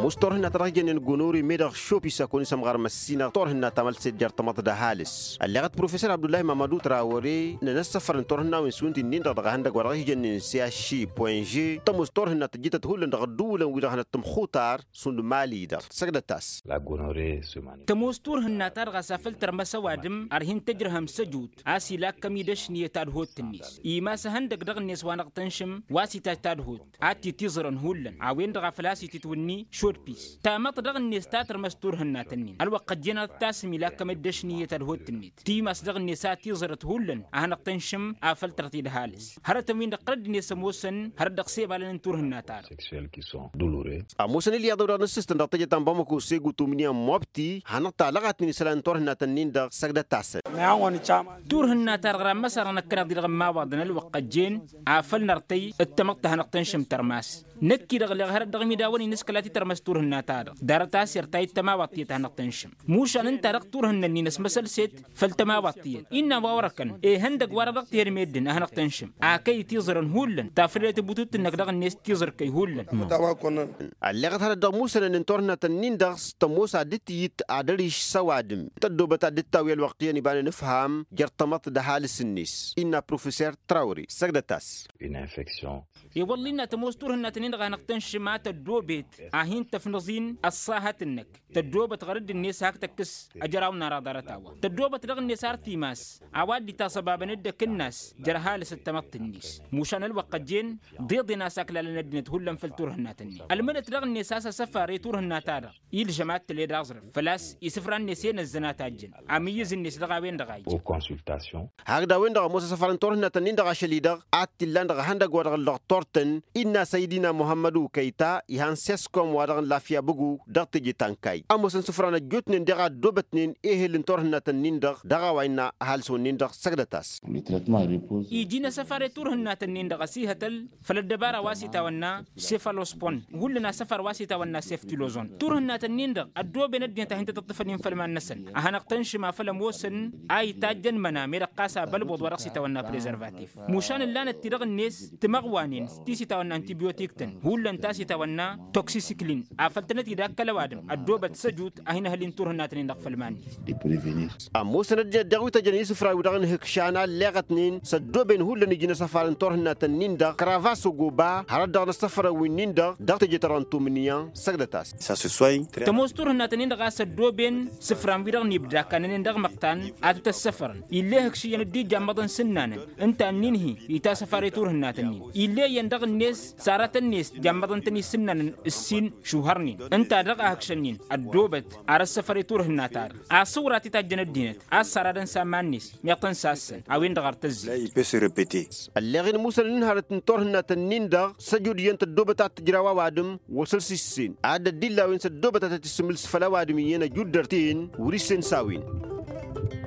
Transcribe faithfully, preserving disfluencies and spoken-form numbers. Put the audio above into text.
مستورهن ترجن الجنوري ميدغ شوبي سكون سمغار مسينا طورهن تمل سجر طمط ده هالس اللغت بروفيسور عبد الله محمدو تراوري ننسفر نطورهن ويسونت النين دغ هندق ورغي جن سياشي بوين جي تمستورهن تجيت تقول دغ دولا ودغ تمخوتار سند مالي دغ سجدتاس لا جنوري سماني تمستورهن ترغ سافلتر مسوادم ارهن تجرهم سجود اسي لا كميدش نيتاد هوت تنيس ايما سهندق دغ الناس وانقتنشم واسي تاتاد هوت اتي تيزرن هولن عوين دغ فلاسي تتوني شورت بيس تامط دغ الناس تاتر مستورهن تنين الوقت جنا تاسمي لا كميدش نيتاد هوت تنيت تيماس دغ الناس تيزرت هولن اهنقتنشم افلتر تي هالس هرتمين دقرد ناس موسن هردق سيب على نتورهن تار sexuels qui sont douloureux. أموسن اللي يدور نسست نرتجي تنبامكو سيجو تومنيا موبتي هنطع لغت من سلان تورهن تنين دغ سجدة تاسن تورهن تار غرام مسار نكنا دي ما بعضنا الوقت جين عفل نرتي التمقت هنقتنشم ترماس نكي دغ لغ دغ ميداوني نسكلاتي ترمس تورهن تار دارتا سيرتاي تما وقتي هنقتنشم موش ان انت رق تورهن نينس مسل سيت فلتما وقتي ان ووركن ايه هندق ورق تير ميدن هنقتنشم اكي تيزرن هولن تافريت بوتوت انك دغ الناس تيزر كي هولن اللغت هذا دغ موسن ان تورهن تنين دغ تموسا دتيت ادريش سوادم تدوبتا دتاوي الوقتيه نبان نفهم جرتمط ده حال النيس ان بروفيسور تراوري سجدتاس Une infection. يولي إن تموستورهن تنين غا نقتنش ما تدوبت اهين تفنزين الصاحة النك تدوبت غرد الناس هاك تكس اجراو نارا دارتاوا تدوبت رغ الناس ارتيماس عواد دي تصباب ندك الناس جرهال ستمط النيس موشان الوقت جين ضيض ناس اكلا لندنت هلن فلتورهن تنين المنت رغ الناس اسا سفاري تورهن تارا يل جماعت تلي دازرف فلاس يسفران النسين الزنات اجن عميز الناس دغاوين دغاي Aux consultations. هكذا وين دغ موسى سفران تورهن تنين دغ شليدغ اتلان دغ هندق ورغ لغتورتن إن سيدنا محمد كيتا يهان سيسكم ورغ لافيا بغو دغ تجي تانكاي أموسن سفران جوتنين دغ دوبتنين إيه لنتورهن تنين دغ دغ وين هالسون نين دغ سجدتاس Le traitement repose. يجينا سفاري تورهن تنين دغ سيهتل فلدبارا واسيتا ونا سيفالوسبون هولنا سفر واسيتا ونا سيفتيلوزون تورهن تنين دغ الدوب ندين تهنت تطفنين فلمان نسل أهنقتنش ما فلم وسن اي تاجن منا ميرقاسا بلبود ورقسيتا ونا بريزرفاتيف موشان اللان الترغ الناس تمغوانين تيسي تاونا انتيبيوتيك تن هولن تاسي تاونا توكسيسيكلين افلتنتي داك كلوادم الدوبة سجوت اهين هلين تورهن تنين دغ فلمان De prévenir. أموسن دغوي تجني سفراي ودغن هكشانا لغتنين سدوبن هولن يجينا سفارن تورهن تنين دغ كرافاسو غوبا هرد دغ سفر وينين دغ دغ تجي تران تومنيا سجدتاس Ça se soigne. تموستورهن تنين دغ سدوبن سفران بيدغ نيبدا كانن دغ مقتان اتو تسفرن إليه هكشي يندي جامدن سنان انت انينهي يتا سفاري تورهن تنين إليه يندغ الناس سارت الناس جامدن تني سنان السين شوهرنين انت دغ هكشنين الدوبت على السفاري تورهن تار اصوراتي تاجن الدينت اسرادن سامانيس ميقتن ساسن اوين دغ Là, ارتزي il peut se répéter. اللغين موسى نهارت تورهن تنين دغ سجود ينت الدوبة تجراوا وادم وصل سيسين عاد الدلا وين سدوبة تتسمل سفلا وادم ينا جودرتين وريسن ساوين